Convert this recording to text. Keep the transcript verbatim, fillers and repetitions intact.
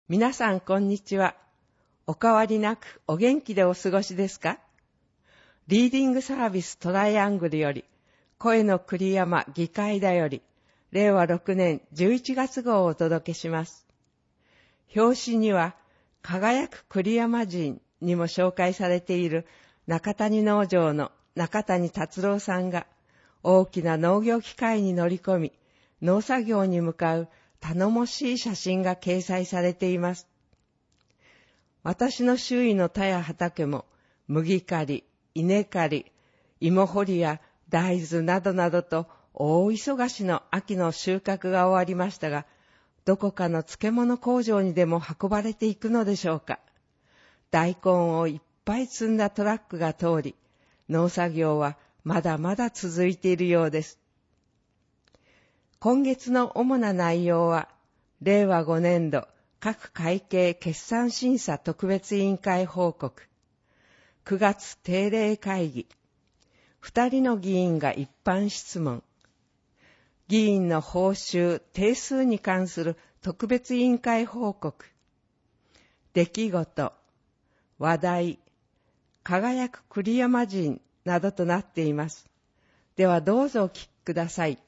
皆さんこんにちは。お変わりなくお元気でお過ごしですか？リーディングサービストライアングルより、声の栗山議会だより、れいわろくねんじゅういちがつ号をお届けします。表紙には、輝く栗山人にも紹介されている中谷農場の中谷達郎さんが、大きな農業機械に乗り込み、農作業に向かう頼もしい写真が掲載されています。私の周囲の田や畑も麦刈り、稲刈り、芋掘りや大豆などなどと大忙しの秋の収穫が終わりましたが、どこかの漬物工場にでも運ばれていくのでしょうか。大根をいっぱい積んだトラックが通り、農作業はまだまだ続いているようです。今月の主な内容は、れいわごねんど各会計決算審査特別委員会報告、くがつ定例会議、ふたりの議員が一般質問、議員の報酬定数に関する特別委員会報告、出来事、話題、輝く栗山人などとなっています。ではどうぞお聞きください。